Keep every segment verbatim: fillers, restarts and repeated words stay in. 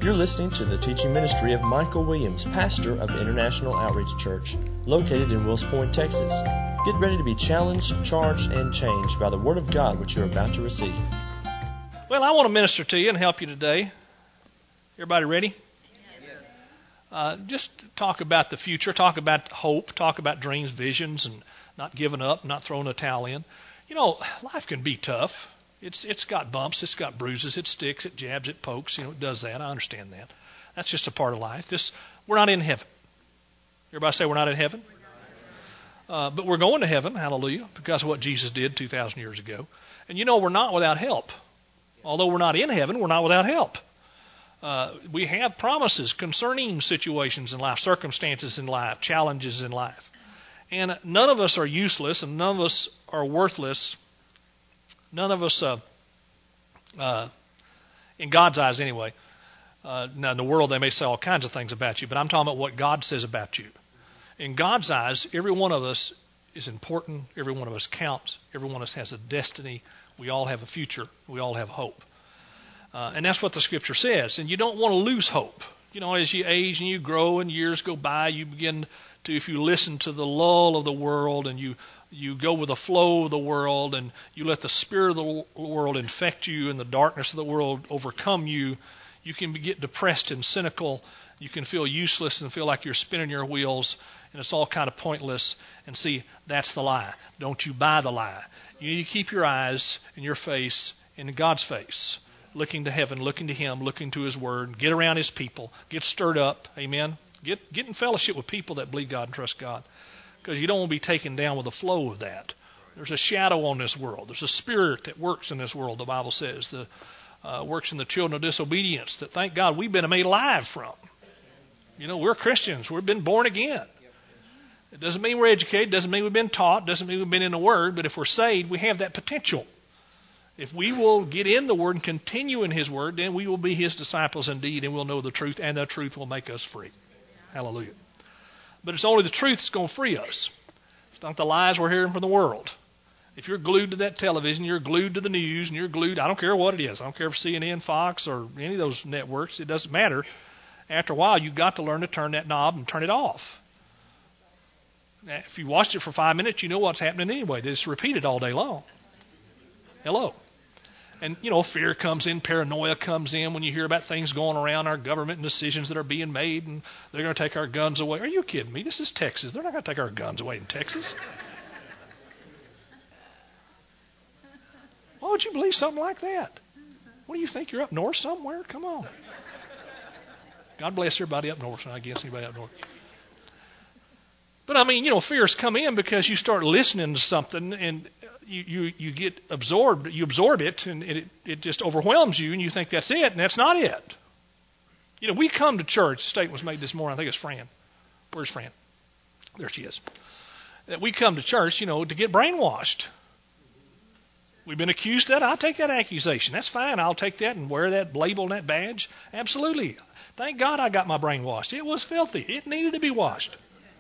You're listening to the teaching ministry of Michael Williams, pastor of International Outreach Church, located in Wills Point, Texas. Get ready to be challenged, charged, and changed by the Word of God which you're about to receive. Well, I want to minister to you and help you today. Everybody ready? Yes. Uh, just talk about the future, talk about hope, talk about dreams, visions, and not giving up, not throwing a towel in. You know, life can be tough. It's It's got bumps, it's got bruises, it sticks, it jabs, it pokes. You know, it does that. I understand that. That's just a part of life. This We're not in heaven. Everybody say we're not in heaven? Uh, but we're going to heaven, hallelujah, because of what Jesus did two thousand years ago. And you know, we're not without help. Although we're not in heaven, we're not without help. Uh, we have promises concerning situations in life, circumstances in life, challenges in life. And none of us are useless, and none of us are worthless. None of us, uh, uh, in God's eyes anyway, uh, now in the world they may say all kinds of things about you, but I'm talking about what God says about you. In God's eyes, every one of us is important. Every one of us counts. Every one of us has a destiny. We all have a future. We all have hope. Uh, and that's what the Scripture says. And you don't want to lose hope. You know, as you age and you grow and years go by, you begin to, if you listen to the lull of the world and you you go with the flow of the world and you let the spirit of the world infect you and the darkness of the world overcome you, you can get depressed and cynical. You can feel useless and feel like you're spinning your wheels and it's all kind of pointless. And see, that's the lie. Don't you buy the lie. You need to keep your eyes and your face in God's face, looking to heaven, looking to Him, looking to His Word. Get around His people. Get stirred up. Amen. Get, get in fellowship with people that believe God and trust God. Because you don't want to be taken down with the flow of that. There's a shadow on this world. There's a spirit that works in this world, the Bible says. The uh, works in the children of disobedience that, thank God, we've been made alive from. You know, we're Christians. We've been born again. It doesn't mean we're educated. It doesn't mean we've been taught. It doesn't mean we've been in the Word. But if we're saved, we have that potential. If we will get in the Word and continue in His Word, then we will be His disciples indeed, and we'll know the truth, and the truth will make us free. Hallelujah. But it's only the truth that's going to free us. It's not the lies we're hearing from the world. If you're glued to that television, you're glued to the news, and you're glued, I don't care what it is. I don't care if C N N, Fox, or any of those networks. It doesn't matter. After a while, you've got to learn to turn that knob and turn it off. Now, if you watched it for five minutes, you know what's happening anyway. They just repeat it all day long. Hello. And, you know, fear comes in, paranoia comes in when you hear about things going around our government and decisions that are being made, and they're going to take our guns away. Are you kidding me? This is Texas. They're not going to take our guns away in Texas. Why would you believe something like that? What do you think? You're up north somewhere? Come on. God bless everybody up north, and I guess anybody up north. But, I mean, you know, fears come in because you start listening to something and you, you, you get absorbed. You absorb it and it, it just overwhelms you and you think that's it, and that's not it. You know, we come to church. A statement was made this morning. I think it's Fran. Where's Fran? There she is. That we come to church, you know, to get brainwashed. We've been accused of that. I'll take that accusation. That's fine. I'll take that and wear that label and that badge. Absolutely. Thank God I got my brain washed. It was filthy. It needed to be washed.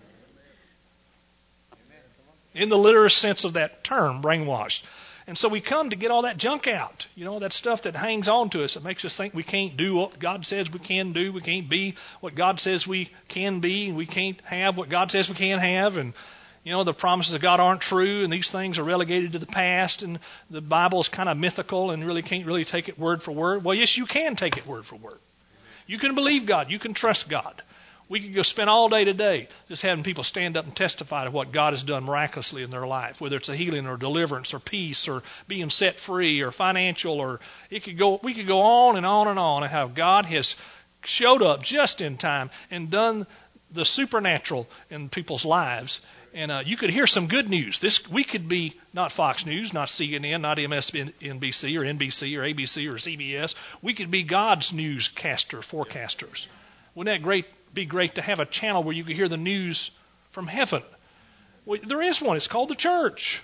In the literal sense of that term, brainwashed. And so we come to get all that junk out. You know, that stuff that hangs on to us. That makes us think we can't do what God says we can do. We can't be what God says we can be. And we can't have what God says we can have. And, you know, the promises of God aren't true. And these things are relegated to the past. And the Bible is kind of mythical and really can't really take it word for word. Well, yes, you can take it word for word. You can believe God. You can trust God. We could go spend all day today just having people stand up and testify to what God has done miraculously in their life, whether it's a healing or deliverance or peace or being set free or financial, or it could go. We could go on and on and on and how God has showed up just in time and done the supernatural in people's lives. And uh, you could hear some good news. This we could be not Fox News, not C N N, not M S N B C or N B C or A B C or C B S. We could be God's newscaster, forecasters. Wouldn't that great? Be great to have a channel where you could hear the news from heaven. Well, there is one. It's called the church.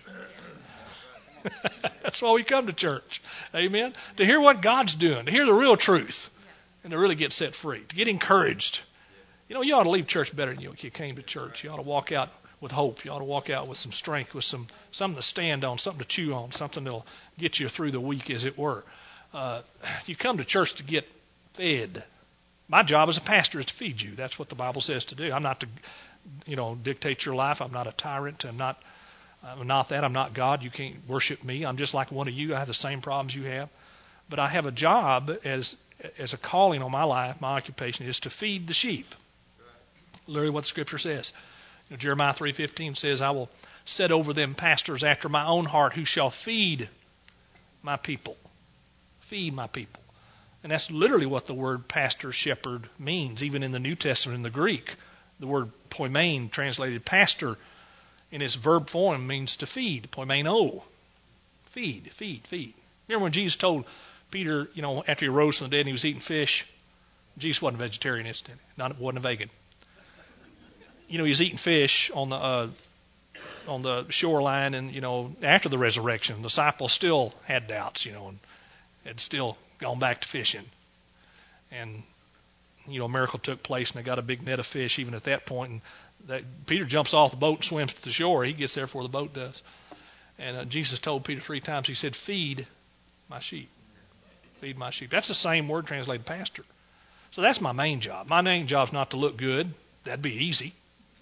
That's why we come to church. Amen. To hear what God's doing, to hear the real truth, and to really get set free, to get encouraged. You know, you ought to leave church better than you came to church. You ought to walk out with hope. You ought to walk out with some strength, with some something to stand on, something to chew on, something that'll get you through the week, as it were. Uh, you come to church to get fed. My job as a pastor is to feed you. That's what the Bible says to do. I'm not to, you know, dictate your life. I'm not a tyrant. I'm not, I'm not that. I'm not God. You can't worship me. I'm just like one of you. I have the same problems you have. But I have a job as as a calling on my life. My occupation is to feed the sheep. Literally what the Scripture says. You know, Jeremiah three fifteen says, I will set over them pastors after my own heart who shall feed my people. Feed my people. And that's literally what the word pastor, shepherd means. Even in the New Testament, in the Greek, the word poimen, translated pastor, in its verb form means to feed. Poimeno. Feed, feed, feed. Remember when Jesus told Peter, you know, after he rose from the dead and he was eating fish? Jesus wasn't a vegetarian, instant, not wasn't a vegan. You know, he was eating fish on the uh, on the shoreline, and you know, after the resurrection, the disciples still had doubts, you know, and had still gone back to fishing. And you know, a miracle took place, and they got a big net of fish even at that point. And that, Peter jumps off the boat and swims to the shore. He gets there before the boat does. And uh, Jesus told Peter three times. He said, "Feed my sheep. Feed my sheep." That's the same word translated pastor. So that's my main job. My main job is not to look good. That'd be easy.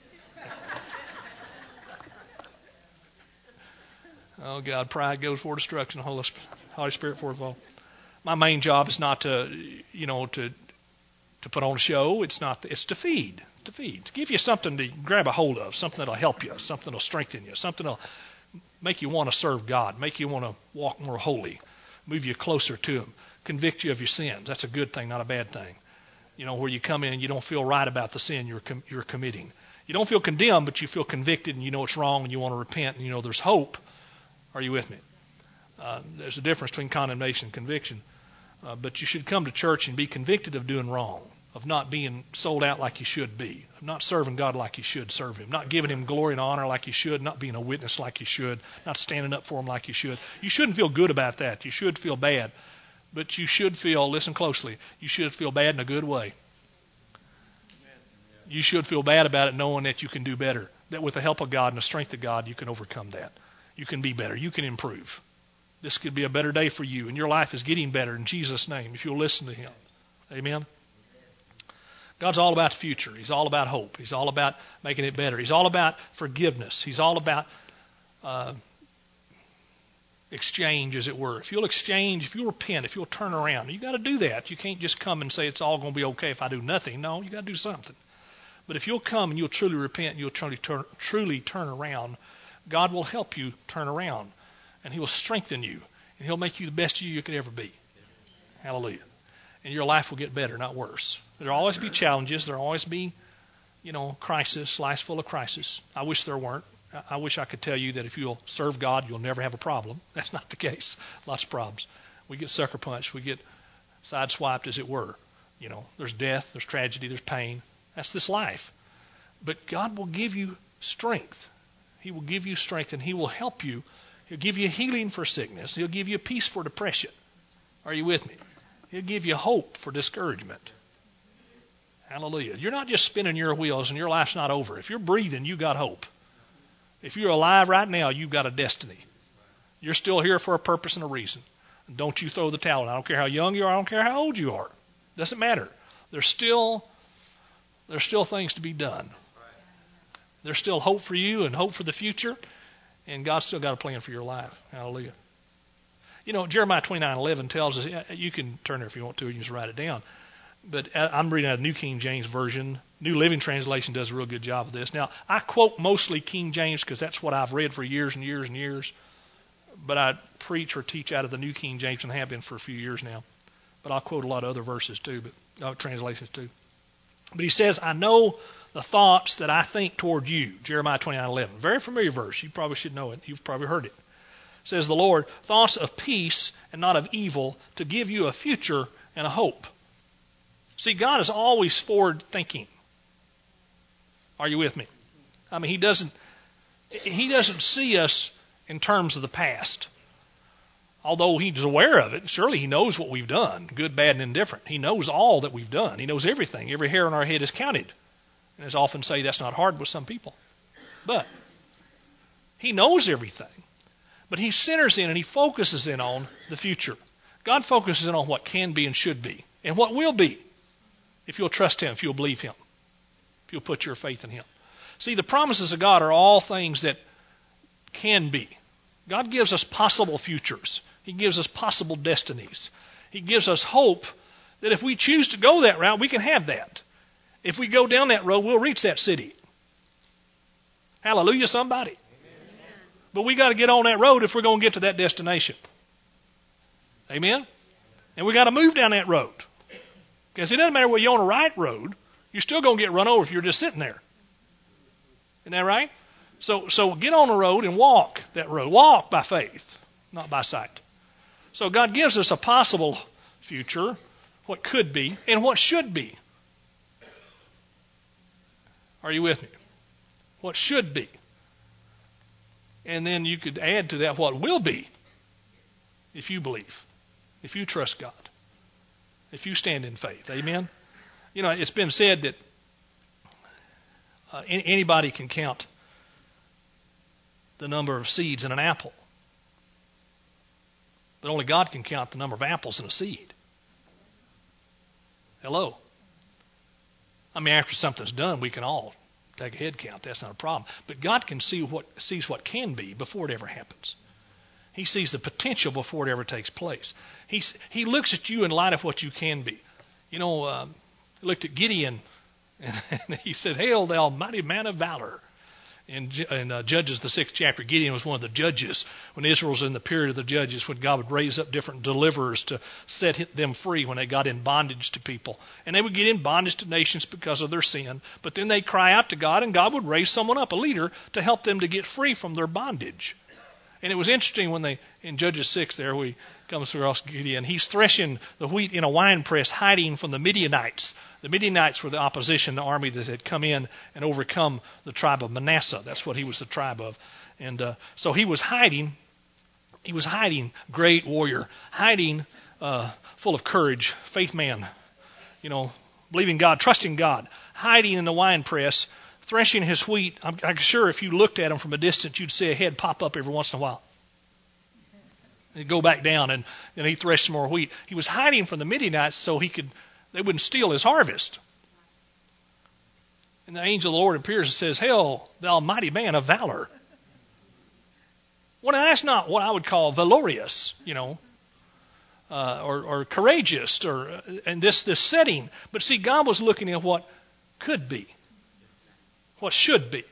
Oh God, pride goes for destruction. Holy Holy Spirit for a fall. My main job is not to, you know, to to put on a show. It's not. It's to feed, to feed, to give you something to grab a hold of, something that'll help you, something that'll strengthen you, something that'll make you want to serve God, make you want to walk more holy, move you closer to Him, convict you of your sins. That's a good thing, not a bad thing. You know, where you come in and you don't feel right about the sin you're com- you're committing. You don't feel condemned, but you feel convicted and you know it's wrong and you want to repent and you know there's hope. Are you with me? Uh, there's a difference between condemnation and conviction. Uh, but you should come to church and be convicted of doing wrong, of not being sold out like you should be, of not serving God like you should serve Him, not giving Him glory and honor like you should, not being a witness like you should, not standing up for Him like you should. You shouldn't feel good about that. You should feel bad. But you should feel, listen closely, you should feel bad in a good way. You should feel bad about it knowing that you can do better, that with the help of God and the strength of God, you can overcome that. You can be better. You can improve. This could be a better day for you, and your life is getting better in Jesus' name if you'll listen to Him. Amen? God's all about the future. He's all about hope. He's all about making it better. He's all about forgiveness. He's all about uh, exchange, as it were. If you'll exchange, if you'll repent, if you'll turn around, you've got to do that. You can't just come and say it's all going to be okay if I do nothing. No, you've got to do something. But if you'll come and you'll truly repent and you'll truly turn, truly turn around, God will help you turn around, and He will strengthen you, and He'll make you the best you you could ever be. Hallelujah. And your life will get better, not worse. There'll always be challenges. There'll always be, you know, crisis, life's full of crisis. I wish there weren't. I wish I could tell you that if you'll serve God, you'll never have a problem. That's not the case. Lots of problems. We get sucker punched. We get sideswiped, as it were. You know, there's death, there's tragedy, there's pain. That's this life. But God will give you strength. He will give you strength, and He will help you. He'll give you healing for sickness. He'll give you peace for depression. Are you with me? He'll give you hope for discouragement. Hallelujah. You're not just spinning your wheels and your life's not over. If you're breathing, you got hope. If you're alive right now, you've got a destiny. You're still here for a purpose and a reason. And don't you throw the towel in. I don't care how young you are. I don't care how old you are. It doesn't matter. There's still, there's still things to be done. There's still hope for you and hope for the future, and God's still got a plan for your life. Hallelujah. You know, Jeremiah twenty-nine eleven tells us, you can turn there if you want to, you can just write it down. But I'm reading out of New King James Version. New Living Translation does a real good job of this. Now, I quote mostly King James because that's what I've read for years and years and years. But I preach or teach out of the New King James and have been for a few years now. But I'll quote a lot of other verses too, but uh, translations too. But he says, I know the thoughts that I think toward you. Jeremiah twenty-nine eleven. Very familiar verse. You probably should know it. You've probably heard it. Says the Lord, thoughts of peace and not of evil, to give you a future and a hope. See, God is always forward thinking. Are you with me? I mean, He doesn't He doesn't see us in terms of the past. Although He's aware of it, surely He knows what we've done, good, bad, and indifferent. He knows all that we've done. He knows everything. Every hair on our head is counted. And as I often say, that's not hard with some people. But He knows everything. But He centers in and He focuses in on the future. God focuses in on what can be and should be and what will be. If you'll trust Him, if you'll believe Him, if you'll put your faith in Him. See, the promises of God are all things that can be. God gives us possible futures. He gives us possible destinies. He gives us hope that if we choose to go that route, we can have that. If we go down that road, we'll reach that city. Hallelujah, somebody. Amen. But we got to get on that road if we're going to get to that destination. Amen? And we got to move down that road. Because it doesn't matter whether you're on the right road, you're still going to get run over if you're just sitting there. Isn't that right? So, so get on the road and walk that road. Walk by faith, not by sight. So God gives us a possible future, what could be, and what should be. Are you with me? What should be. And then you could add to that what will be if you believe, if you trust God, if you stand in faith. Amen? You know, it's been said that uh, anybody can count the number of seeds in an apple. But only God can count the number of apples in a seed. Hello? I mean, after something's done, we can all take a head count. That's not a problem. But God can see what sees what can be before it ever happens. He sees the potential before it ever takes place. He he looks at you in light of what you can be. You know, uh, he looked at Gideon and, and he said, "Hail, thou mighty man of valor." In, in uh, Judges, the sixth chapter, Gideon was one of the judges when Israel was in the period of the judges, when God would raise up different deliverers to set them free when they got in bondage to people. And they would get in bondage to nations because of their sin. But then they'd cry out to God, and God would raise someone up, a leader, to help them to get free from their bondage. And it was interesting when they, in Judges six there, we comes through Gideon, he's threshing the wheat in a winepress, hiding from the Midianites. The Midianites were the opposition, the army that had come in and overcome the tribe of Manasseh. That's what he was the tribe of. And uh, so he was hiding. He was hiding, great warrior, hiding, uh, full of courage, faith man, you know, believing God, trusting God, hiding in the winepress, threshing his wheat. I'm, I'm sure if you looked at him from a distance, you'd see a head pop up every once in a while. He'd go back down, and then he threshed some more wheat. He was hiding from the Midianites so he could they wouldn't steal his harvest. And the angel of the Lord appears and says, "Hail, thou mighty man of valor." Well, now, that's not what I would call valorous, you know, uh, or, or courageous, or uh, in this this setting. But see, God was looking at what could be, what should be.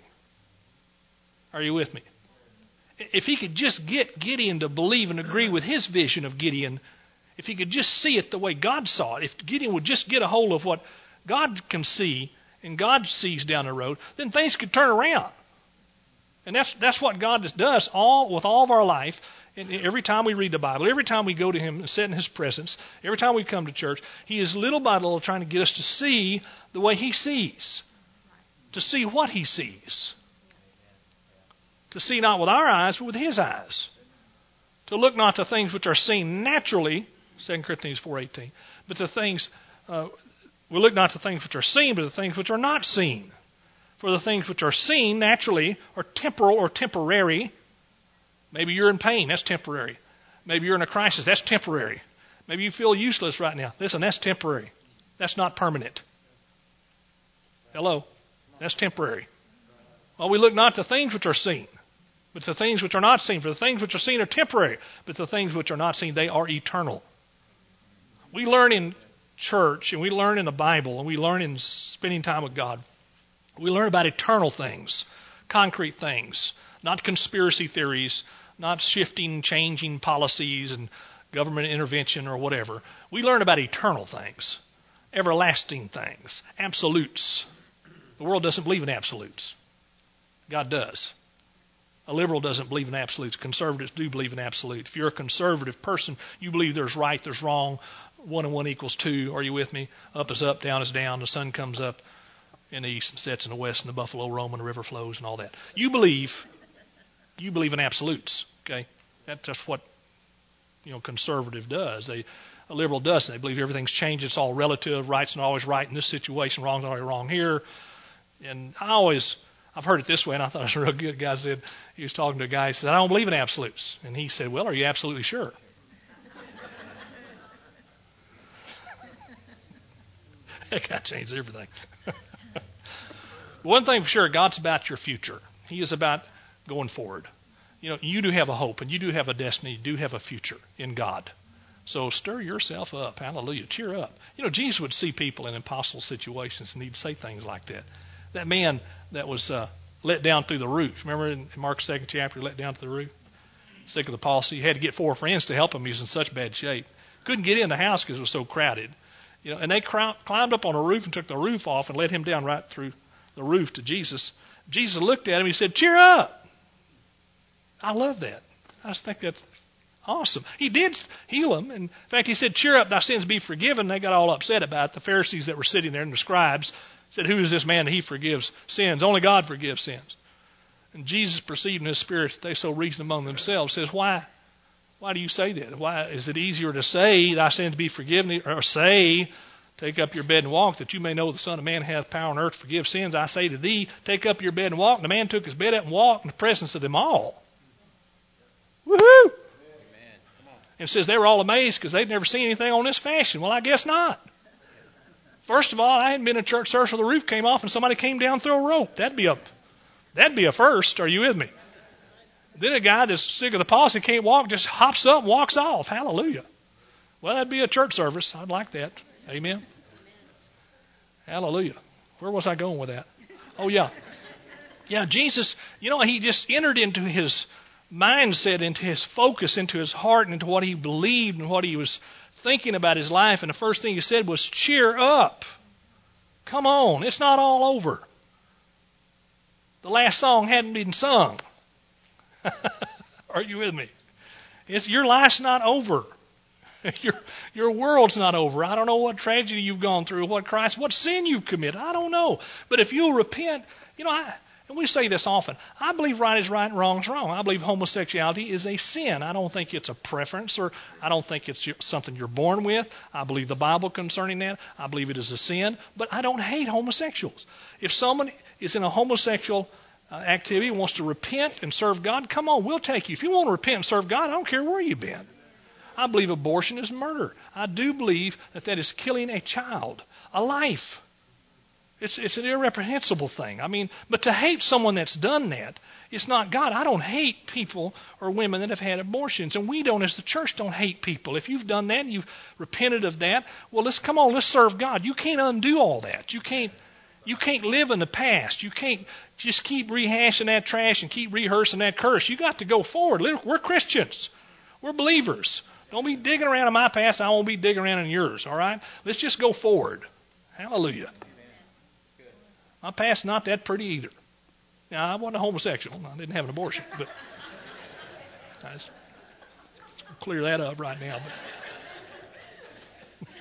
Are you with me? If he could just get Gideon to believe and agree with his vision of Gideon, if he could just see it the way God saw it, if Gideon would just get a hold of what God can see and God sees down the road, then things could turn around. And that's that's what God does all with all of our life. And every time we read the Bible, every time we go to Him and sit in His presence, every time we come to church, He is little by little trying to get us to see the way He sees, to see what He sees, to see not with our eyes but with His eyes, to look not to things which are seen naturally, Second Corinthians four eighteen, but the things, uh, we look not to things which are seen, but the things which are not seen. For the things which are seen naturally are temporal or temporary. Maybe you're in pain, that's temporary. Maybe you're in a crisis, that's temporary. Maybe you feel useless right now. Listen, that's temporary. That's not permanent. Hello? That's temporary. Well, we look not to things which are seen, but the things which are not seen. For the things which are seen are temporary, but the things which are not seen, they are eternal. We learn in church, and we learn in the Bible, and we learn in spending time with God. We learn about eternal things, concrete things, not conspiracy theories, not shifting, changing policies and government intervention or whatever. We learn about eternal things, everlasting things, absolutes. The world doesn't believe in absolutes. God does. A liberal doesn't believe in absolutes. Conservatives do believe in absolute. If you're a conservative person, you believe there's right, there's wrong, one and one equals two. Are you with me? Up is up, down is down. The sun comes up in the east and sets in the west, and the buffalo roam and the river flows and all that. You believe, you believe in absolutes. Okay, that's just what you know conservative does. They a liberal doesn't. They believe everything's changed. It's all relative. Right's not always right in this situation. Wrong's not always wrong here. And I always. I've heard it this way, and I thought it was real good. A guy said, he was talking to a guy, he said, "I don't believe in absolutes." And he said, "Well, are you absolutely sure?" God changed everything. One thing for sure, God's about your future. He is about going forward. You know, you do have a hope, and you do have a destiny. You do have a future in God. So stir yourself up. Hallelujah. Cheer up. You know, Jesus would see people in impossible situations, and he'd say things like that. That man that was uh, let down through the roof. Remember in Mark's second chapter, he let down through the roof? Sick of the palsy. He had to get four friends to help him. He was in such bad shape. Couldn't get in the house because it was so crowded. You know, and they cr- climbed up on a roof and took the roof off and let him down right through the roof to Jesus. Jesus looked at him. He said, cheer up. I love that. I just think that's awesome. He did heal him. In fact, he said, cheer up, thy sins be forgiven. They got all upset about it. The Pharisees that were sitting there and the scribes said, who is this man that he forgives sins? Only God forgives sins. And Jesus, perceived in his spirit that they so reasoned among themselves, says, why? Why do you say that? Why is it easier to say, thy sins be forgiven, or say, take up your bed and walk, that you may know the Son of Man hath power on earth to forgive sins? I say to thee, take up your bed and walk. And the man took his bed up and walked in the presence of them all. Woohoo! And it says they were all amazed because they'd never seen anything on this fashion. Well, I guess not. First of all, I hadn't been in church service where the roof came off and somebody came down through a rope. That'd be a that'd be a first. Are you with me? Then a guy that's sick of the palsy can't walk, just hops up and walks off. Hallelujah. Well, that'd be a church service. I'd like that. Amen. Hallelujah. Where was I going with that? Oh, yeah. Yeah, Jesus, you know, he just entered into his mindset, into his focus, into his heart, and into what he believed and what he was thinking about his life. And the first thing he said was, cheer up. Come on. It's not all over. The last song hadn't been sung. Are you with me? It's, your life's not over. Your your world's not over. I don't know what tragedy you've gone through, what Christ, what sin you've committed. I don't know. But if you'll repent, you know, I, and we say this often, I believe right is right and wrong is wrong. I believe homosexuality is a sin. I don't think it's a preference, or I don't think it's something you're born with. I believe the Bible concerning that. I believe it is a sin. But I don't hate homosexuals. If someone is in a homosexual uh, activity and wants to repent and serve God, come on, we'll take you. If you want to repent and serve God, I don't care where you've been. I believe abortion is murder. I do believe that that is killing a child, a life. It's it's an irreprehensible thing. I mean, but to hate someone that's done that, it's not God. I don't hate people or women that have had abortions, and we don't, as the church, don't hate people. If you've done that and you've repented of that, well, let's come on, let's serve God. You can't undo all that. You can't you can't live in the past. You can't just keep rehashing that trash and keep rehearsing that curse. You got to go forward. We're Christians. We're believers. Don't be digging around in my past. I won't be digging around in yours. All right? Let's just go forward. Hallelujah. My past's not that pretty either. Now, I wasn't a homosexual. I didn't have an abortion. But I just clear that up right now. But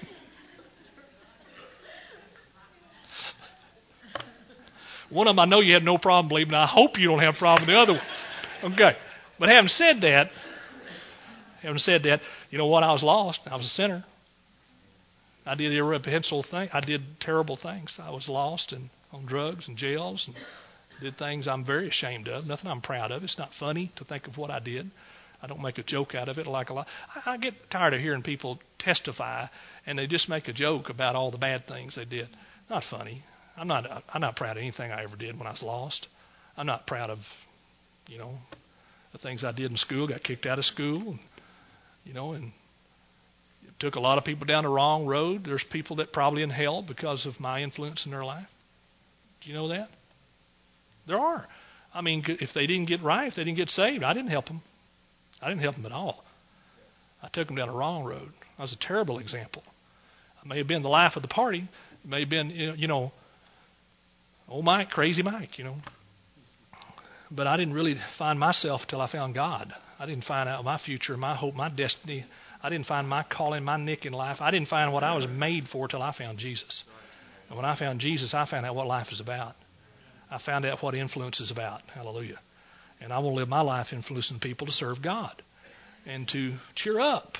one of them I know you had no problem believing. I hope you don't have a problem with the other one. Okay. But having said that, having said that, you know what? I was lost. I was a sinner. I did irreprehensible things. I did terrible things. I was lost and on drugs and jails and did things I'm very ashamed of. Nothing I'm proud of. It's not funny to think of what I did. I don't make a joke out of it like a lot. I, I get tired of hearing people testify and they just make a joke about all the bad things they did. Not funny. I'm not. I'm not proud of anything I ever did when I was lost. I'm not proud of, you know, the things I did in school. Got kicked out of school. And, You know, and it took a lot of people down the wrong road. There's people that probably in hell because of my influence in their life. Do you know that? There are. I mean, if they didn't get right, if they didn't get saved, I didn't help them. I didn't help them at all. I took them down the wrong road. I was a terrible example. I may have been the life of the party. It may have been, you know, old Mike, crazy Mike, you know. But I didn't really find myself until I found God. I didn't find out my future, my hope, my destiny. I didn't find my calling, my nick in life. I didn't find what I was made for till I found Jesus. And when I found Jesus, I found out what life is about. I found out what influence is about. Hallelujah. And I want to live my life influencing people to serve God and to cheer up.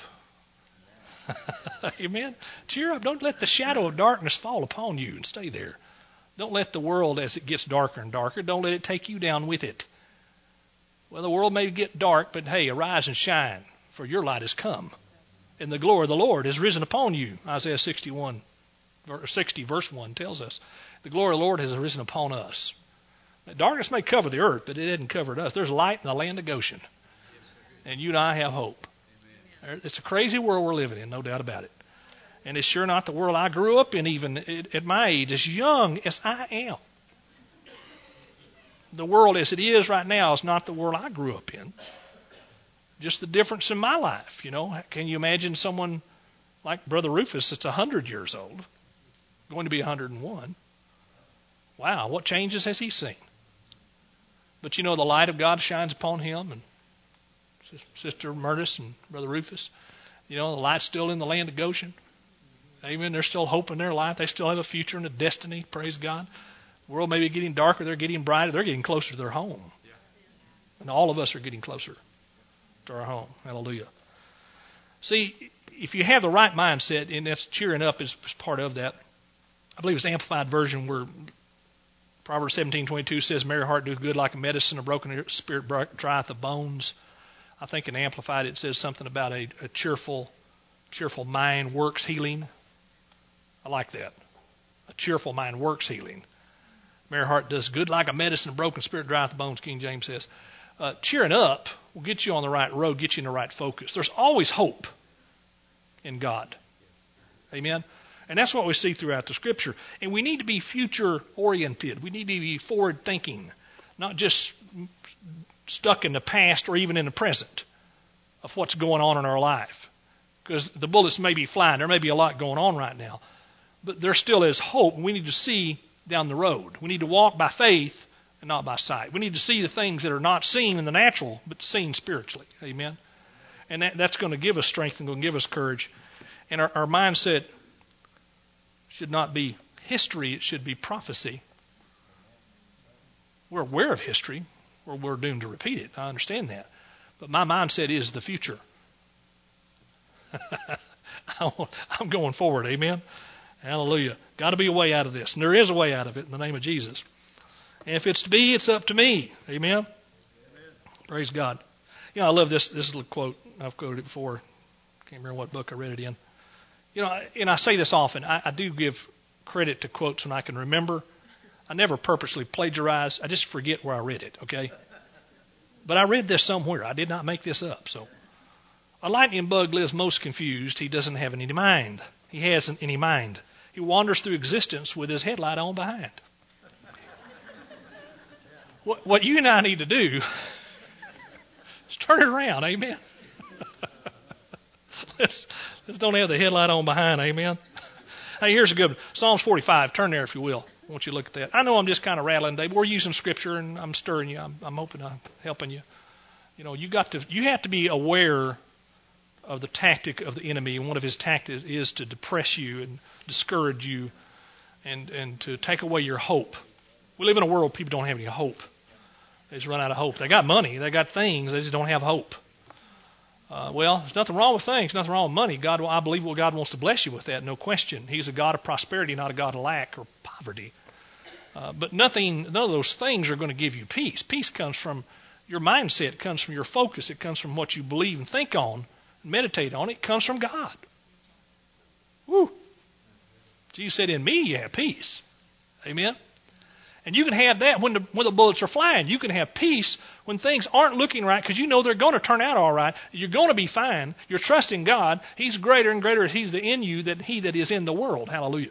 Amen. Cheer up. Don't let the shadow of darkness fall upon you and stay there. Don't let the world, as it gets darker and darker, don't let it take you down with it. Well, the world may get dark, but hey, arise and shine, for your light has come. And the glory of the Lord has risen upon you. Isaiah sixty-one sixty, verse one tells us, the glory of the Lord has arisen upon us. Darkness may cover the earth, but it hasn't covered us. There's light in the land of Goshen. And you and I have hope. It's a crazy world we're living in, no doubt about it. And it's sure not the world I grew up in, even at my age, as young as I am. The world as it is right now is not the world I grew up in. Just the difference in my life, you know. Can you imagine someone like Brother Rufus that's one hundred years old, going to be one hundred and one? Wow, what changes has he seen? But you know, the light of God shines upon him, and Sister Murtis and Brother Rufus. You know, the light's still in the land of Goshen. Amen. There's still hope in their life. They still have a future and a destiny. Praise God. The world may be getting darker. They're getting brighter. They're getting closer to their home. And all of us are getting closer to our home. Hallelujah. See, if you have the right mindset, and that's cheering up is part of that. I believe it's the Amplified Version where Proverbs seventeen twenty-two says, "Merry heart doeth good like a medicine, a broken spirit drieth the bones." I think in Amplified it says something about a, a cheerful, cheerful mind works healing. I like that. A cheerful mind works healing. Merry heart does good like a medicine, a broken spirit drieth the bones, King James says. Uh, cheering up will get you on the right road, get you in the right focus. There's always hope in God. Amen? And that's what we see throughout the Scripture. And we need to be future-oriented. We need to be forward-thinking, not just stuck in the past or even in the present of what's going on in our life. Because the bullets may be flying. There may be a lot going on right now. But there still is hope, and we need to see down the road. We need to walk by faith and not by sight. We need to see the things that are not seen in the natural, but seen spiritually. Amen? And that, that's going to give us strength and going to give us courage. And our, our mindset should not be history, it should be prophecy. We're aware of history, or we're doomed to repeat it. I understand that. But my mindset is the future. I'm going forward, amen? Hallelujah. Got to be a way out of this. And there is a way out of it in the name of Jesus. And if it's to be, it's up to me. Amen? Amen. Praise God. You know, I love this, this little quote. I've quoted it before. Can't remember what book I read it in. You know, and I say this often. I, I do give credit to quotes when I can remember. I never purposely plagiarize. I just forget where I read it, okay? But I read this somewhere. I did not make this up. So, a lightning bug lives most confused. He doesn't have any mind. He hasn't any mind. He wanders through existence with his headlight on behind. What, what you and I need to do is turn it around, amen? let's, let's don't have the headlight on behind, amen? Hey, here's a good one. Psalms forty-five. Turn there if you will. I want you to look at that. I know I'm just kind of rattling today, but we're using Scripture, and I'm stirring you. I'm, I'm hoping I'm helping you. You know, you got to. You have to be aware of the tactic of the enemy, and one of his tactics is to depress you and discourage you, and and to take away your hope. We live in a world where people don't have any hope. They just run out of hope. They got money, they got things, they just don't have hope. Uh, well, there's nothing wrong with things, nothing wrong with money. God, I believe well, God wants to bless you with that, no question. He's a God of prosperity, not a God of lack or poverty. Uh, but nothing, none of those things are going to give you peace. Peace comes from your mindset, it comes from your focus, it comes from what you believe and think on, and meditate on. It comes from God. Woo! Jesus said, "In me you have peace." Amen. And you can have that when the when the bullets are flying. You can have peace when things aren't looking right because you know they're going to turn out all right. You're going to be fine. You're trusting God. He's greater and greater as He's the in you than He that is in the world. Hallelujah.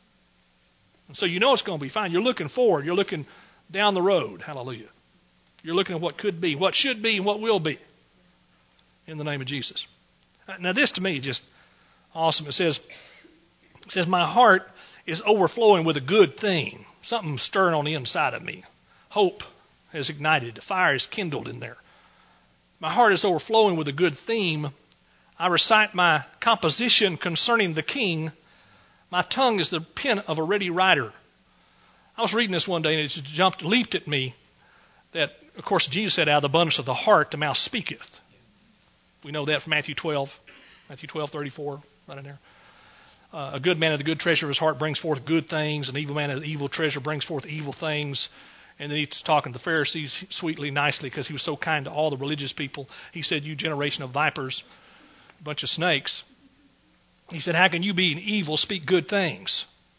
And so you know it's going to be fine. You're looking forward. You're looking down the road. Hallelujah. You're looking at what could be, what should be, and what will be in the name of Jesus. Now this to me is just awesome. It says, it says, "My heart is overflowing with a good thing." Something stirring on the inside of me. Hope has ignited. The fire is kindled in there. My heart is overflowing with a good theme. I recite my composition concerning the King. My tongue is the pen of a ready writer. I was reading this one day and it just jumped, leaped at me that, of course, Jesus said, "Out of the abundance of the heart, the mouth speaketh." We know that from Matthew twelve, Matthew twelve thirty-four, right in there. Uh, a good man of the good treasure of his heart brings forth good things. An evil man of the evil treasure brings forth evil things. And then he's talking to the Pharisees sweetly, nicely, because he was so kind to all the religious people. He said, "You generation of vipers, a bunch of snakes." He said, "How can you be evil speak good things?"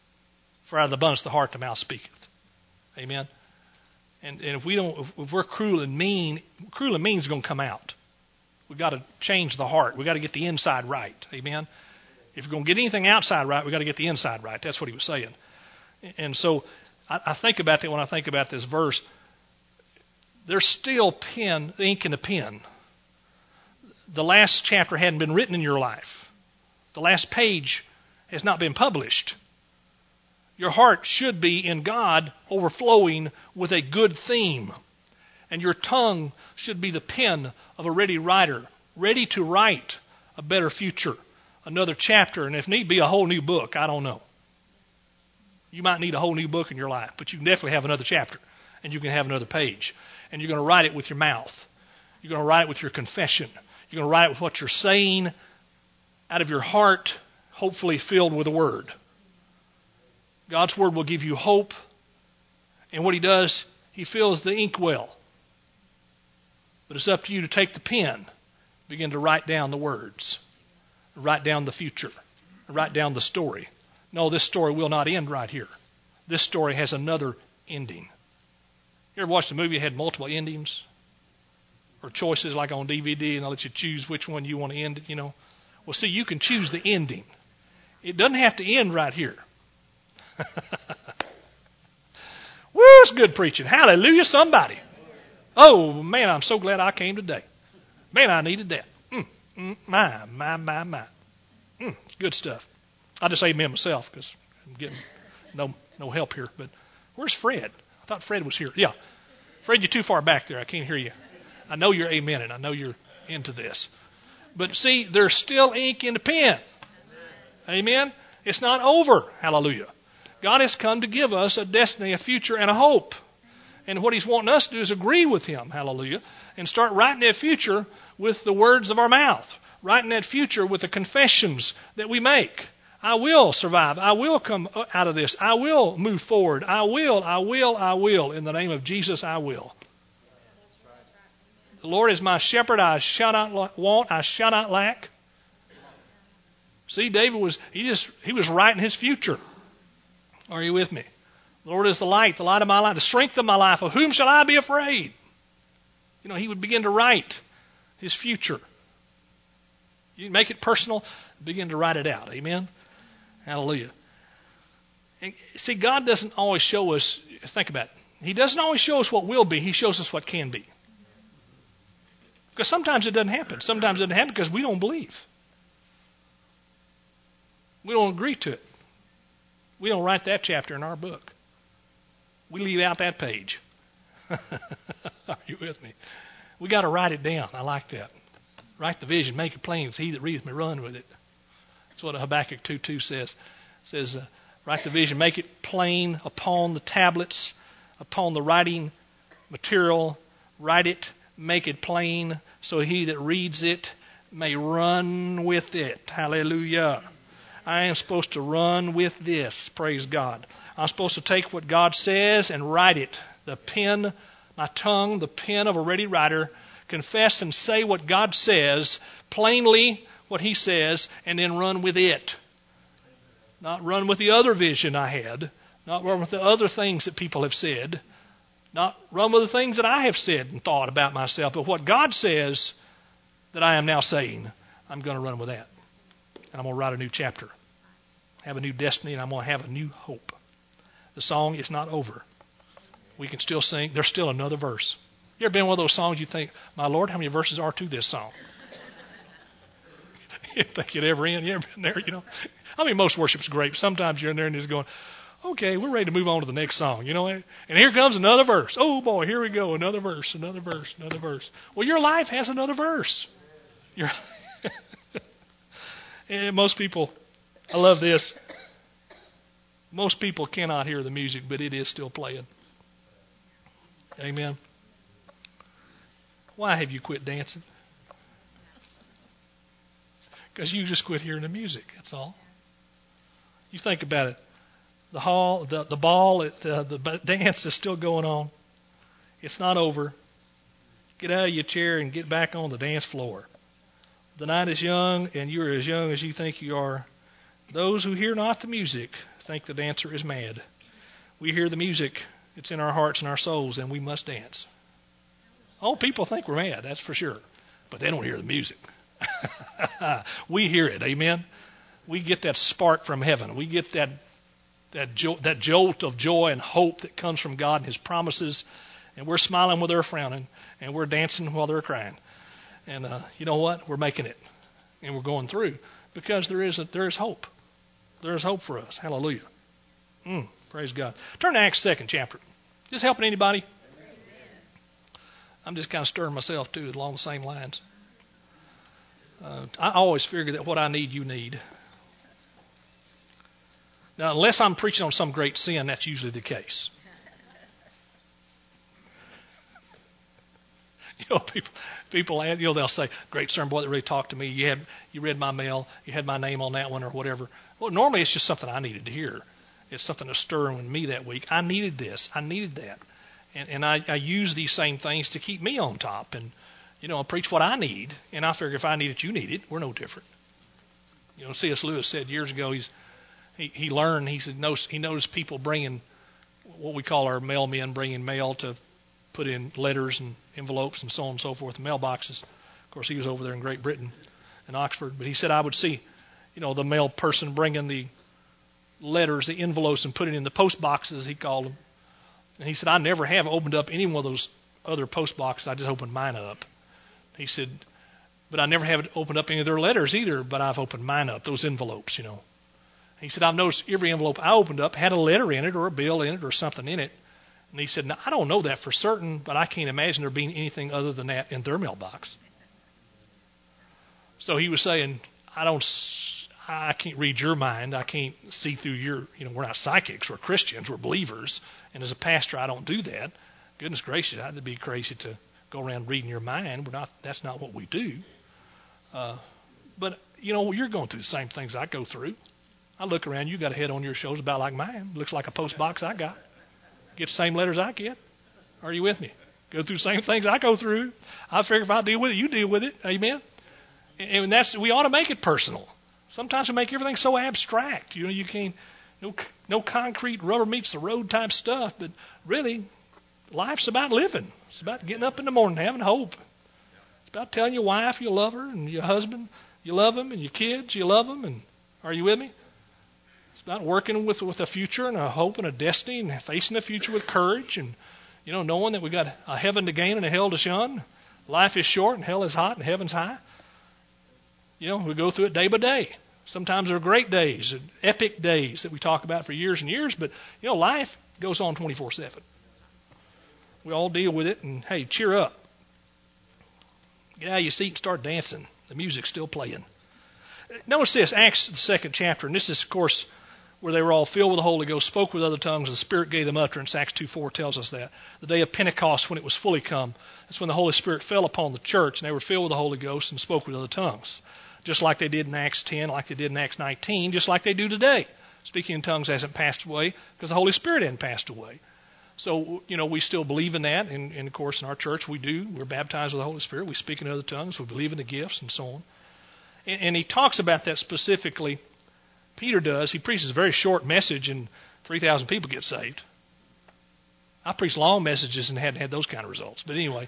For out of the abundance of the heart the mouth speaketh. Amen. And, and if we don't, if, if we're cruel and mean, cruel and mean is going to come out. We've got to change the heart. We've got to get the inside right. Amen. If we're going to get anything outside right, we've got to get the inside right. That's what he was saying. And so I, I think about that when I think about this verse. There's still pen, ink in the pen. The last chapter hadn't been written in your life. The last page has not been published. Your heart should be in God, overflowing with a good theme. And your tongue should be the pen of a ready writer, ready to write a better future, another chapter, and if need be, a whole new book. I don't know. You might need a whole new book in your life, but you can definitely have another chapter, and you can have another page. And you're going to write it with your mouth. You're going to write it with your confession. You're going to write it with what you're saying out of your heart, hopefully filled with the Word. God's Word will give you hope. And what He does, He fills the inkwell. But it's up to you to take the pen, begin to write down the words, write down the future, write down the story. No, this story will not end right here. This story has another ending. You ever watched a movie that had multiple endings? Or choices like on D V D, and they'll let you choose which one you want to end it, you know? Well, see, you can choose the ending. It doesn't have to end right here. Woo, it's good preaching. Hallelujah, somebody. Oh, man, I'm so glad I came today. Man, I needed that. Mm, mm, my, my, my, my. Mm, it's good stuff. I just amen myself because I'm getting no no help here. But where's Fred? I thought Fred was here. Yeah. Fred, you're too far back there. I can't hear you. I know you're amening. I know you're into this. But see, there's still ink in the pen. Amen? It's not over. Hallelujah. God has come to give us a destiny, a future, and a hope. And what He's wanting us to do is agree with Him. Hallelujah. And start writing that future with the words of our mouth. Writing that future with the confessions that we make. I will survive. I will come out of this. I will move forward. I will, I will, I will. In the name of Jesus, I will. The Lord is my shepherd. I shall not want. I shall not lack. See, David was, he just, he was writing his future. Are you with me? The Lord is the light, the light of my life, the strength of my life. Of whom shall I be afraid? You know, he would begin to write his future. You make it personal, begin to write it out. Amen? Hallelujah. And see, God doesn't always show us, think about it. He doesn't always show us what will be. He shows us what can be. Because sometimes it doesn't happen. Sometimes it doesn't happen because we don't believe. We don't agree to it. We don't write that chapter in our book. We leave out that page. Are you with me? We got to write it down. I like that. Write the vision, make it plain. It's he that readeth may run with it. That's what Habakkuk two two says. It says, uh, write the vision, make it plain upon the tablets, upon the writing material. Write it, make it plain, so he that reads it may run with it. Hallelujah. I am supposed to run with this. Praise God. I'm supposed to take what God says and write it. The pen, my tongue, the pen of a ready writer, confess and say what God says, plainly what He says, and then run with it. Not run with the other vision I had. Not run with the other things that people have said. Not run with the things that I have said and thought about myself. But what God says that I am now saying, I'm going to run with that. And I'm going to write a new chapter. Have a new destiny, and I'm going to have a new hope. The song is not over. We can still sing. There's still another verse. You ever been in one of those songs you think, my Lord, how many verses are to this song? You think it ever end? You ever been there? You know, I mean, most worship's great. Sometimes you're in there and it's going, okay, we're ready to move on to the next song. You know, and here comes another verse. Oh boy, here we go, another verse, another verse, another verse. Well, your life has another verse. Your and most people, I love this. Most people cannot hear the music, but it is still playing. Amen. Why have you quit dancing? Because you just quit hearing the music. That's all. You think about it. The hall, the the ball, it, uh, the dance is still going on. It's not over. Get out of your chair and get back on the dance floor. The night is young, and you are as young as you think you are. Those who hear not the music think the dancer is mad. We hear the music. It's in our hearts and our souls, and we must dance. Oh, people think we're mad, that's for sure. But they don't hear the music. We hear it, amen? We get that spark from heaven. We get that that, jo- that jolt of joy and hope that comes from God and His promises. And we're smiling while they're frowning, and we're dancing while they're crying. And uh, you know what? We're making it, and we're going through because there is a, there is hope. There is hope for us. Hallelujah. Mm, praise God. Turn to Acts second chapter. This helping anybody? Amen. I'm just kind of stirring myself too along the same lines. Uh, I always figure that what I need, you need. Now, unless I'm preaching on some great sin, that's usually the case. You know, people, people, you know, they'll say, "Great sermon, boy, that really talked to me. You had, you read my mail, you had my name on that one, or whatever." Well, normally it's just something I needed to hear. It's something to stir in me that week. I needed this. I needed that, and and I, I use these same things to keep me on top. And you know, I preach what I need, and I figure if I need it, you need it. We're no different. You know, C S Lewis said years ago, he's he, he learned. He said no, he noticed people bringing what we call our mailmen bringing mail to put in letters and envelopes and so on and so forth, mailboxes. Of course, he was over there in Great Britain, in Oxford. But he said I would see, you know, the mail person bringing the letters, the envelopes, and putting in the post boxes, he called them. And he said, I never have opened up any one of those other post boxes. I just opened mine up. He said, but I never have opened up any of their letters either, but I've opened mine up, those envelopes, you know. He said, I've noticed every envelope I opened up had a letter in it or a bill in it or something in it. And he said, now, I don't know that for certain, but I can't imagine there being anything other than that in their mailbox. So he was saying, I don't, I can't read your mind. I can't see through your, you know, we're not psychics. We're Christians. We're believers. And as a pastor, I don't do that. Goodness gracious, I'd be crazy to go around reading your mind. We're not, that's not what we do. Uh, but, you know, you're going through the same things I go through. I look around, you got a head on your shoulders about like mine. Looks like a post box I got. Get the same letters I get. Are you with me? Go through the same things I go through. I figure if I deal with it, you deal with it. Amen? And that's, we ought to make it personal. Sometimes we make everything so abstract. You know, you can't, no, no concrete rubber meets the road type stuff. But really, life's about living. It's about getting up in the morning, having hope. It's about telling your wife you love her and your husband you love them and your kids you love them. And are you with me? It's about working with with a future and a hope and a destiny and facing the future with courage and, you know, knowing that we got a heaven to gain and a hell to shun. Life is short and hell is hot and heaven's high. You know, we go through it day by day. Sometimes there are great days, and epic days that we talk about for years and years, but, you know, life goes on twenty-four seven. We all deal with it, and, hey, cheer up. Get out of your seat and start dancing. The music's still playing. Notice this, Acts, the second chapter, and this is, of course, where they were all filled with the Holy Ghost, spoke with other tongues, and the Spirit gave them utterance. Acts two four tells us that. The day of Pentecost, when it was fully come, that's when the Holy Spirit fell upon the church, and they were filled with the Holy Ghost and spoke with other tongues. Just like they did in Acts ten, like they did in Acts nineteen, just like they do today. Speaking in tongues hasn't passed away because the Holy Spirit hasn't passed away. So, you know, we still believe in that, and, and of course in our church we do. We're baptized with the Holy Spirit. We speak in other tongues. We believe in the gifts and so on. And, and he talks about that specifically. Peter does. He preaches a very short message and three thousand people get saved. I preached long messages and hadn't had those kind of results. But anyway,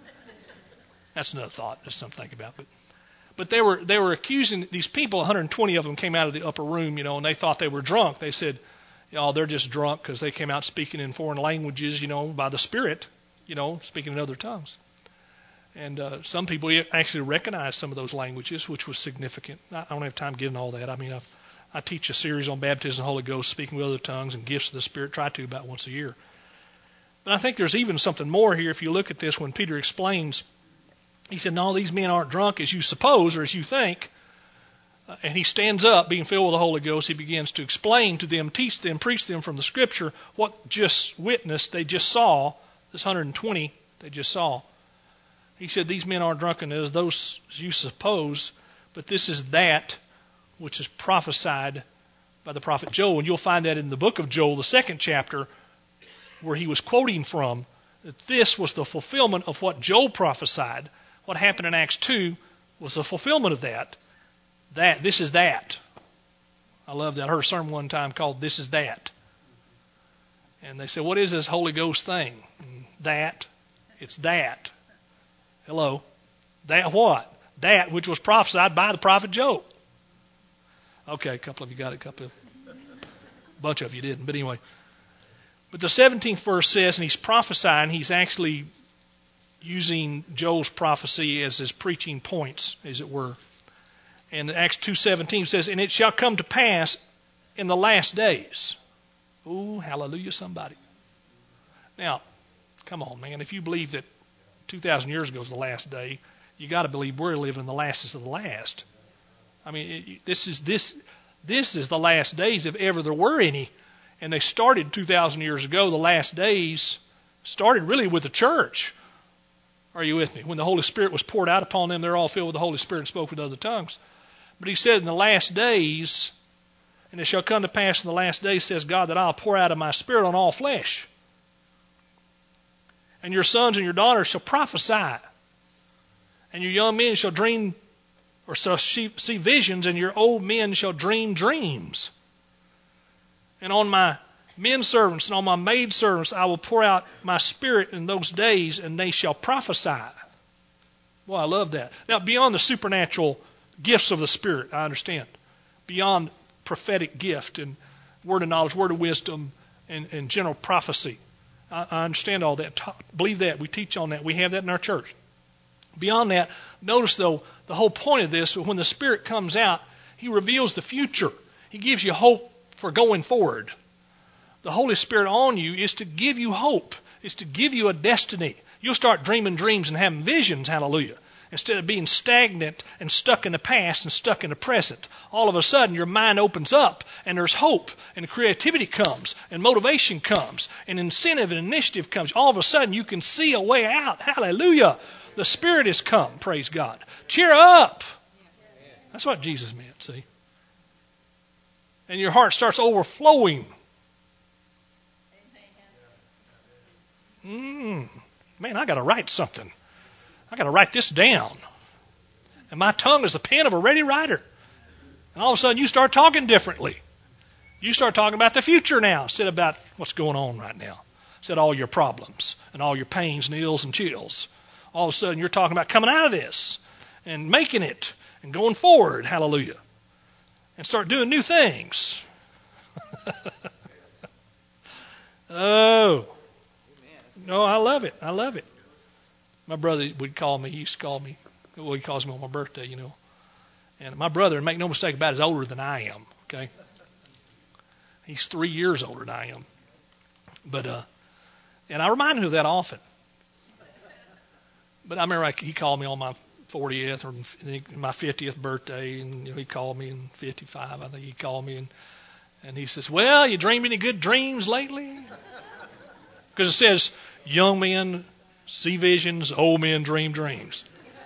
that's another thought. That's something to think about. But but they were they were accusing these people. one hundred twenty of them came out of the upper room, you know, and they thought they were drunk. They said, "Oh, they're just drunk because they came out speaking in foreign languages, you know, by the Spirit, you know, speaking in other tongues." And uh, some people actually recognized some of those languages, which was significant. I don't have time to get into all that. I mean, I've, I teach a series on baptism of the Holy Ghost, speaking with other tongues, and gifts of the Spirit. Try to about once a year. But I think there's even something more here. If you look at this, when Peter explains, he said, "No, these men aren't drunk as you suppose or as you think." Uh, and he stands up, being filled with the Holy Ghost. He begins to explain to them, teach them, preach them from the Scripture what just witnessed, they just saw, this one hundred twenty they just saw. He said, "These men aren't drunken as those as you suppose, but this is that which is prophesied by the prophet Joel." And you'll find that in the book of Joel, the second chapter, where he was quoting from, that this was the fulfillment of what Joel prophesied. What happened in Acts two was the fulfillment of that. That this is that. I love that. I heard a sermon one time called This Is That. And they said, what is this Holy Ghost thing? That. It's that. Hello. That what? That which was prophesied by the prophet Joel. Okay, a couple of you got it. A couple of, a bunch of you didn't. But anyway. But the seventeenth verse says, and he's prophesying, he's actually using Joel's prophecy as his preaching points, as it were. And Acts two seventeen says, and it shall come to pass in the last days. Ooh, hallelujah, somebody. Now, come on, man. If you believe that two thousand years ago was the last day, you got to believe we're living in the lastest of the last. I mean, it, this is this this is the last days if ever there were any. And they started two thousand years ago. The last days started really with the church. Are you with me? When the Holy Spirit was poured out upon them, they're all filled with the Holy Spirit and spoke with other tongues. But he said in the last days, and it shall come to pass in the last days, says God, that I'll pour out of my Spirit on all flesh. And your sons and your daughters shall prophesy. And your young men shall dream, or shall see visions, and your old men shall dream dreams. And on my men servants and on my maid servants I will pour out my Spirit in those days, and they shall prophesy. Well, I love that. Now, beyond the supernatural gifts of the Spirit, I understand. Beyond prophetic gift and word of knowledge, word of wisdom, and, and general prophecy. I, I understand all that. Talk, believe that. We teach on that. We have that in our church. Beyond that, notice, though, the whole point of this, when the Spirit comes out, He reveals the future. He gives you hope for going forward. The Holy Spirit on you is to give you hope. It's to give you a destiny. You'll start dreaming dreams and having visions, hallelujah. Instead of being stagnant and stuck in the past and stuck in the present. All of a sudden your mind opens up and there's hope and creativity comes and motivation comes and incentive and initiative comes. All of a sudden you can see a way out. Hallelujah. The Spirit has come. Praise God. Cheer up. That's what Jesus meant, see. And your heart starts overflowing. Mm, man, I got to write something. I got to write this down. And my tongue is the pen of a ready writer. And all of a sudden you start talking differently. You start talking about the future now instead of about what's going on right now. Instead of all your problems and all your pains and ills and chills. All of a sudden you're talking about coming out of this and making it and going forward. Hallelujah. And start doing new things. Oh. No, I love it. I love it. My brother would call me, he used to call me, well, he calls me on my birthday, you know. And my brother, make no mistake about it, is older than I am, okay? He's three years older than I am. But, uh, and I remind him of that often. But I remember I, he called me on my fortieth or my fiftieth birthday, and you know, he called me in fifty-five, I think he called me, and, and he says, well, you dreamed any good dreams lately? Because it says, young men see visions, old men dream dreams.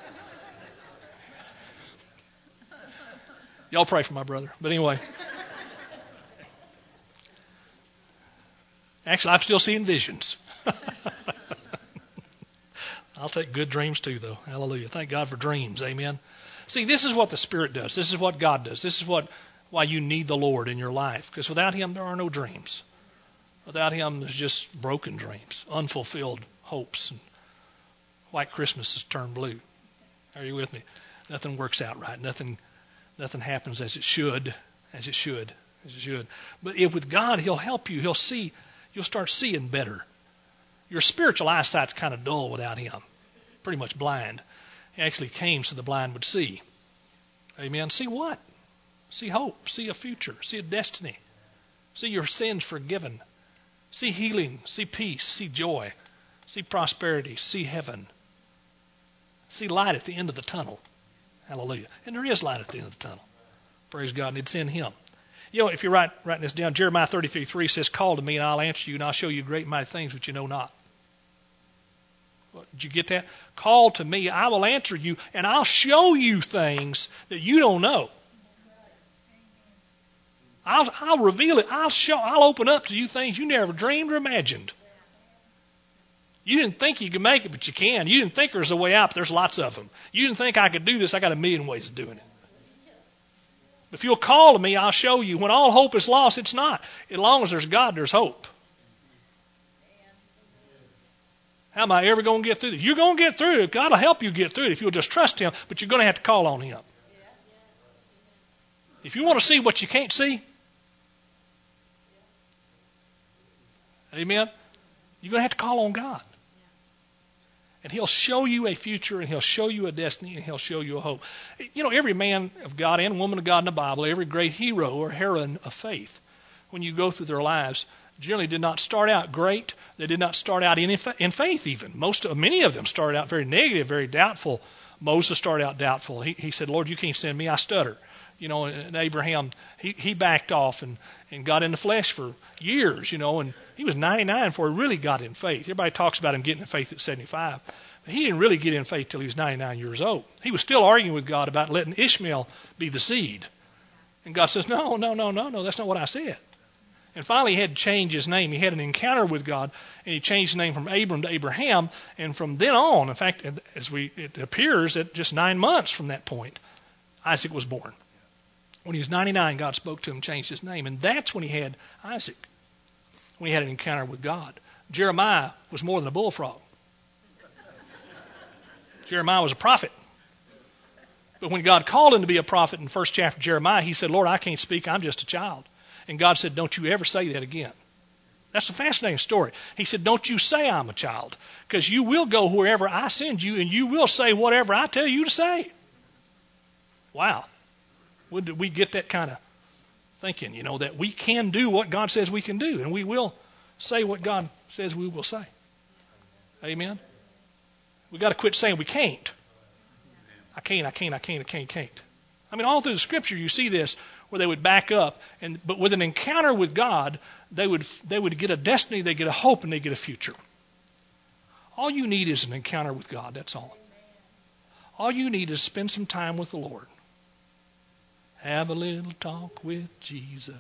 Y'all pray for my brother. But anyway. Actually, I'm still seeing visions. I'll take good dreams too, though. Hallelujah. Thank God for dreams. Amen. See, this is what the Spirit does. This is what God does. This is what why you need the Lord in your life. Because without Him, there are no dreams. Without Him, there's just broken dreams, unfulfilled hopes, and white Christmases turn blue. Are you with me? Nothing works out right. Nothing, nothing happens as it should, as it should, as it should. But if with God, He'll help you. He'll see. You'll start seeing better. Your spiritual eyesight's kind of dull without Him, pretty much blind. He actually came so the blind would see. Amen. See what? See hope. See a future. See a destiny. See your sins forgiven. See healing. See peace. See joy. See prosperity. See heaven. See light at the end of the tunnel. Hallelujah. And there is light at the end of the tunnel. Praise God. And it's in Him. You know, if you're write, writing this down, Jeremiah thirty-three three says, call to me and I'll answer you and I'll show you great and mighty things which you know not. Well, did you get that? Call to me, I will answer you, and I'll show you things that you don't know. I'll, I'll reveal it. I'll show. I'll open up to you things you never dreamed or imagined. You didn't think you could make it, but you can. You didn't think there's a way out, but there's lots of them. You didn't think I could do this. I got a million ways of doing it. If you'll call to me, I'll show you. When all hope is lost, it's not. As long as there's God, there's hope. How am I ever going to get through this? You're going to get through it. God will help you get through it if you'll just trust Him, but you're going to have to call on Him. If you want to see what you can't see, amen, you're going to have to call on God. And He'll show you a future, and He'll show you a destiny, and He'll show you a hope. You know, every man of God and woman of God in the Bible, every great hero or heroine of faith, when you go through their lives, generally did not start out great. They did not start out in, in faith even. Most, many of them started out very negative, very doubtful. Moses started out doubtful. He, he said, Lord, you can't send me. I stutter. You know, and Abraham, he, he backed off and, and got in the flesh for years, you know, and he was ninety-nine before he really got in faith. Everybody talks about him getting in faith at seventy-five. But he didn't really get in faith till he was ninety-nine years old. He was still arguing with God about letting Ishmael be the seed. And God says, no, no, no, no, no, that's not what I said. And finally he had to change his name. He had an encounter with God, and he changed his name from Abram to Abraham. And from then on, in fact, as we it appears that just nine months from that point, Isaac was born. When he was ninety-nine, God spoke to him and changed his name. And that's when he had Isaac, when he had an encounter with God. Jeremiah was more than a bullfrog. Jeremiah was a prophet. But when God called him to be a prophet in the first chapter of Jeremiah, he said, Lord, I can't speak. I'm just a child. And God said, don't you ever say that again. That's a fascinating story. He said, don't you say I'm a child, because you will go wherever I send you, and you will say whatever I tell you to say. Wow. When did we get that kind of thinking, you know, that we can do what God says we can do, and we will say what God says we will say. Amen? We've got to quit saying we can't. I can't, I can't, I can't, I can't, can't. I mean, all through the Scripture you see this, where they would back up, and but with an encounter with God, they would they would get a destiny, they get a hope, and they get a future. All you need is an encounter with God, that's all. All you need is spend some time with the Lord. Have a little talk with Jesus.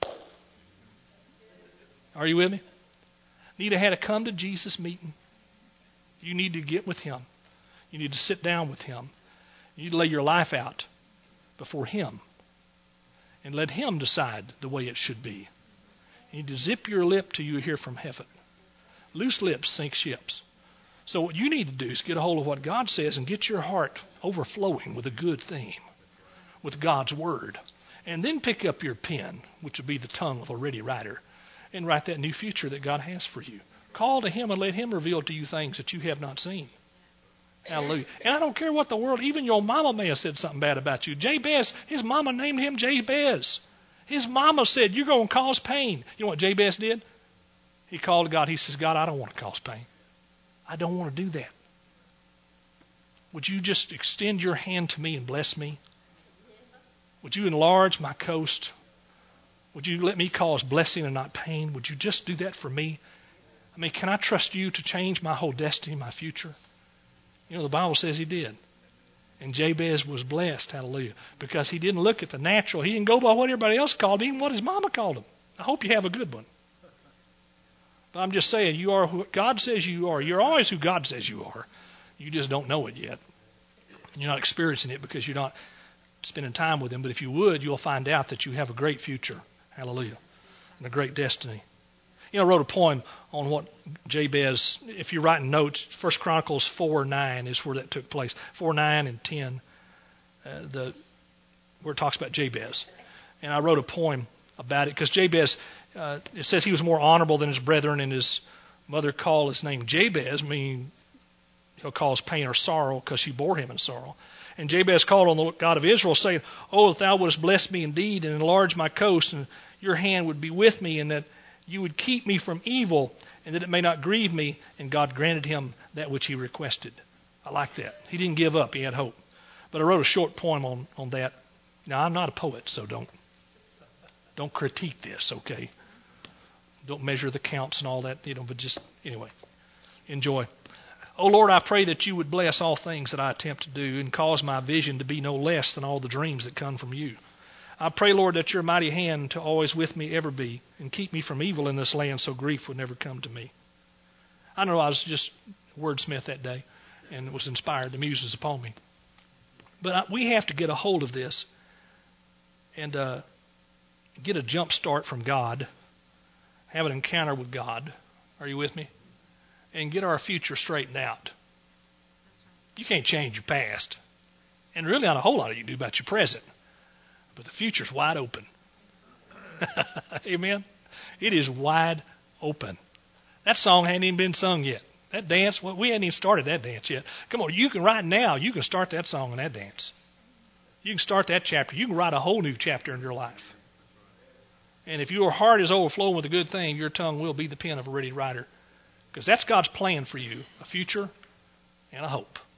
Are you with me? Need to have a come to Jesus meeting. You need to get with Him. You need to sit down with Him. You need to lay your life out before Him and let Him decide the way it should be. You need to zip your lip till you hear from heaven. Loose lips sink ships. So what you need to do is get a hold of what God says and get your heart overflowing with a good theme, with God's Word. And then pick up your pen, which will be the tongue of a ready writer, and write that new future that God has for you. Call to Him and let Him reveal to you things that you have not seen. Hallelujah. And I don't care what the world, even your mama may have said something bad about you. Jabez, his mama named him Jabez. His mama said, you're going to cause pain. You know what Jabez did? He called God. He says, God, I don't want to cause pain. I don't want to do that. Would you just extend your hand to me and bless me? Would you enlarge my coast? Would you let me cause blessing and not pain? Would you just do that for me? I mean, can I trust you to change my whole destiny, my future? You know, the Bible says he did. And Jabez was blessed, hallelujah, because he didn't look at the natural. He didn't go by what everybody else called him, even what his mama called him. I hope you have a good one. But I'm just saying, you are who God says you are. You're always who God says you are. You just don't know it yet. You're not experiencing it because you're not spending time with Him. But if you would, you'll find out that you have a great future, hallelujah, and a great destiny. You know, I wrote a poem on what Jabez, if you're writing notes, First Chronicles four nine is where that took place. four nine and ten, uh, the where it talks about Jabez. And I wrote a poem about it because Jabez, uh, it says he was more honorable than his brethren, and his mother called his name Jabez, meaning he'll cause pain or sorrow because she bore him in sorrow. And Jabez called on the God of Israel, saying, Oh, if thou wouldest bless me indeed and enlarge my coast, and your hand would be with me, and that you would keep me from evil, and that it may not grieve me. And God granted him that which he requested. I like that. He didn't give up. He had hope. But I wrote a short poem on, on that. Now, I'm not a poet, so don't don't critique this, okay? Don't measure the counts and all that, you know, but just, anyway, enjoy. Oh, Lord, I pray that you would bless all things that I attempt to do and cause my vision to be no less than all the dreams that come from you. I pray, Lord, that your mighty hand to always with me ever be, and keep me from evil in this land so grief would never come to me. I know I was just wordsmith that day and was inspired. The muse was upon me. But we have to get a hold of this and uh, get a jump start from God, have an encounter with God. Are you with me? And get our future straightened out. You can't change your past. And really not a whole lot you can do about your present. But the future's wide open. Amen? It is wide open. That song hadn't even been sung yet. That dance, well, we hadn't even started that dance yet. Come on, you can right now, you can start that song and that dance. You can start that chapter. You can write a whole new chapter in your life. And if your heart is overflowing with a good thing, your tongue will be the pen of a ready writer. Because that's God's plan for you, a future and a hope.